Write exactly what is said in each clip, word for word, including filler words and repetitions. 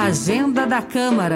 Agenda da Câmara.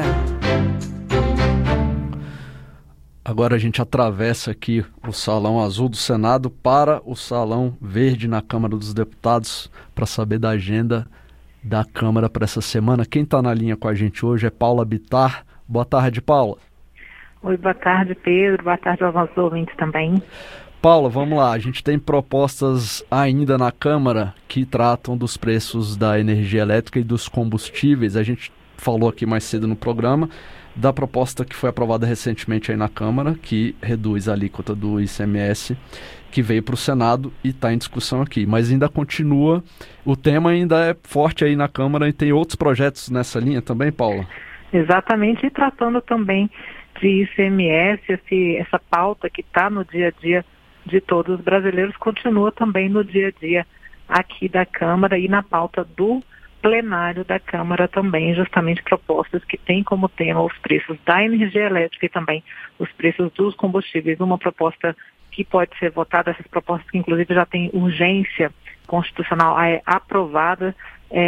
Agora a gente atravessa aqui o Salão Azul do Senado para o Salão Verde na Câmara dos Deputados para saber da agenda da Câmara para essa semana. Quem está na linha com a gente hoje é Paula Bittar. Boa tarde, Paula. Oi, boa tarde, Pedro. Boa tarde aos nossos ouvintes também. Paula, vamos lá. A gente tem propostas ainda na Câmara que tratam dos preços da energia elétrica e dos combustíveis. A gente falou aqui mais cedo no programa da proposta que foi aprovada recentemente aí na Câmara, que reduz a alíquota do I C M S, que veio para o Senado e está em discussão aqui. Mas ainda continua, o tema ainda é forte aí na Câmara e tem outros projetos nessa linha também, Paula? Exatamente, e tratando também de I C M S, esse, essa pauta que está no dia a dia de todos os brasileiros, continua também no dia a dia aqui da Câmara e na pauta do plenário da Câmara também, justamente propostas que têm como tema os preços da energia elétrica e também os preços dos combustíveis. Uma proposta que pode ser votada, essas propostas que inclusive já têm urgência constitucional é aprovada.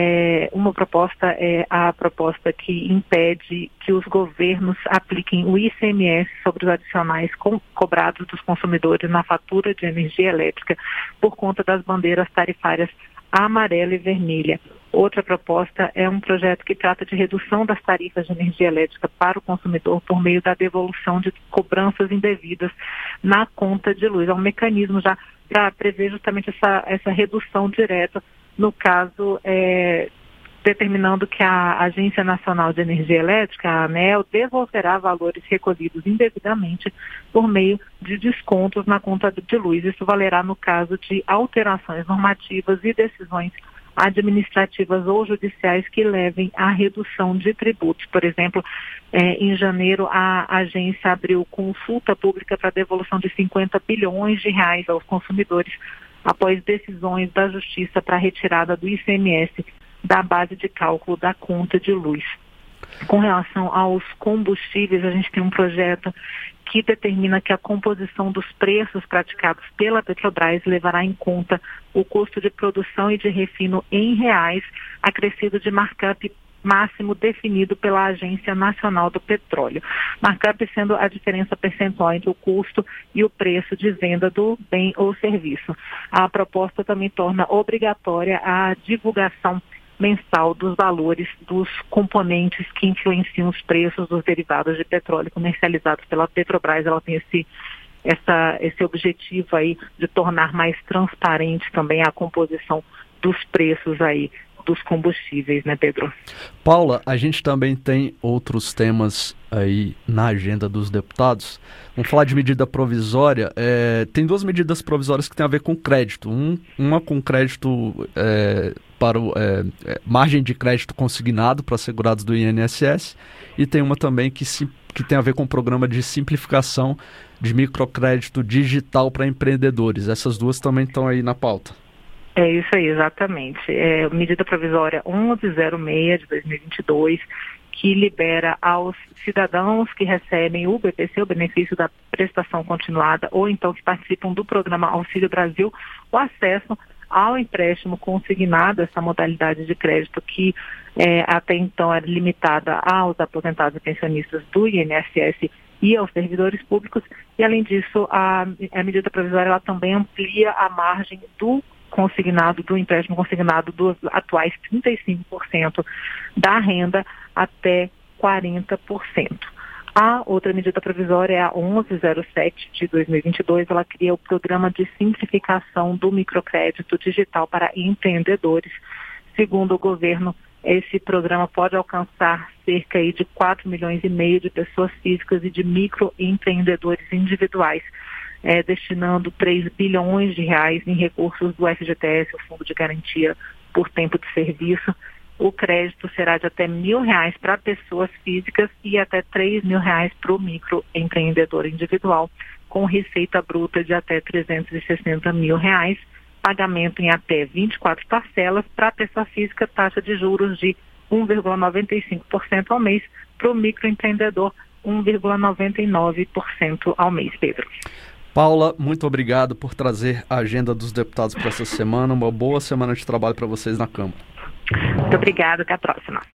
É, uma proposta é a proposta que impede que os governos apliquem o I C M S sobre os adicionais co- cobrados dos consumidores na fatura de energia elétrica por conta das bandeiras tarifárias amarela e vermelha. Outra proposta é um projeto que trata de redução das tarifas de energia elétrica para o consumidor por meio da devolução de cobranças indevidas na conta de luz. É um mecanismo já para prever justamente essa, essa redução direta, no caso, é, determinando que a Agência Nacional de Energia Elétrica, a ANEEL, devolverá valores recolhidos indevidamente por meio de descontos na conta de luz. Isso valerá no caso de alterações normativas e decisões administrativas ou judiciais que levem à redução de tributos. Por exemplo, eh, em janeiro, a agência abriu consulta pública para devolução de cinquenta bilhões de reais aos consumidores após decisões da Justiça para a retirada do I C M S da base de cálculo da conta de luz. Com relação aos combustíveis, a gente tem um projeto que determina que a composição dos preços praticados pela Petrobras levará em conta o custo de produção e de refino em reais, acrescido de markup máximo definido pela Agência Nacional do Petróleo. Markup sendo a diferença percentual entre o custo e o preço de venda do bem ou serviço. A proposta também torna obrigatória a divulgação mensal dos valores dos componentes que influenciam os preços dos derivados de petróleo comercializados pela Petrobras. Ela tem esse, essa, esse objetivo aí de tornar mais transparente também a composição dos preços aí dos combustíveis, né, Pedro? Paula, a gente também tem outros temas aí na agenda dos deputados. Vamos falar de medida provisória. É, tem duas medidas provisórias que têm a ver com crédito. Um, uma com crédito é, para o é, margem de crédito consignado para segurados do I N S S e tem uma também que, se, que tem a ver com o programa de simplificação de microcrédito digital para empreendedores. Essas duas também estão aí na pauta. É isso aí, exatamente. É medida provisória onze zero seis de dois mil e vinte e dois, que libera aos cidadãos que recebem o B P C, o benefício da prestação continuada, ou então que participam do programa Auxílio Brasil, o acesso ao empréstimo consignado, essa modalidade de crédito que é, até então era limitada aos aposentados e pensionistas do I N S S e aos servidores públicos. E além disso, a, a medida provisória ela também amplia a margem do consignado, do empréstimo consignado dos atuais trinta e cinco por cento da renda até quarenta por cento. A outra medida provisória é a onze zero sete de dois mil e vinte e dois, ela cria o programa de simplificação do microcrédito digital para empreendedores. Segundo o governo, esse programa pode alcançar cerca aí de quatro milhões e meio de pessoas físicas e de microempreendedores individuais, É, destinando três bilhões de reais em recursos do F G T S, o Fundo de Garantia por Tempo de Serviço. O crédito será de até mil reais para pessoas físicas e até três mil reais para o microempreendedor individual, com receita bruta de até trezentos e sessenta mil reais, pagamento em até vinte e quatro parcelas. Para a pessoa física, taxa de juros de um vírgula noventa e cinco por cento ao mês, para o microempreendedor um vírgula noventa e nove por cento ao mês, Pedro. Paula, muito obrigado por trazer a agenda dos deputados para essa semana. Uma boa semana de trabalho para vocês na Câmara. Muito obrigada, até a próxima.